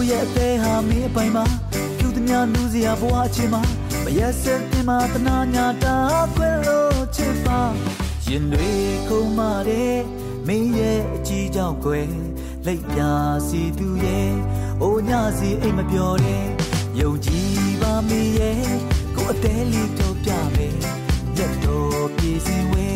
ရဲ့အသေးဟာမင်းအပိုင်မှာကျူသမျှလူစရာဘဝအချင်းမှာမရက်စက်တင်မှာတနာညာတာခွဲလို့ချစ်ပါရင်တွေခုံမာတဲ့မင်းရဲ့အကြီးကြောင့်ကွယ်လက်ပြစီသူရဲ့အိုညစီအိမ်မပြောတဲ့ယုံကြည်ပါမင်းရဲ့ကိုအသေးလေးတော့ပြမယ်ရက်တော်ပြေစင်ဝဲ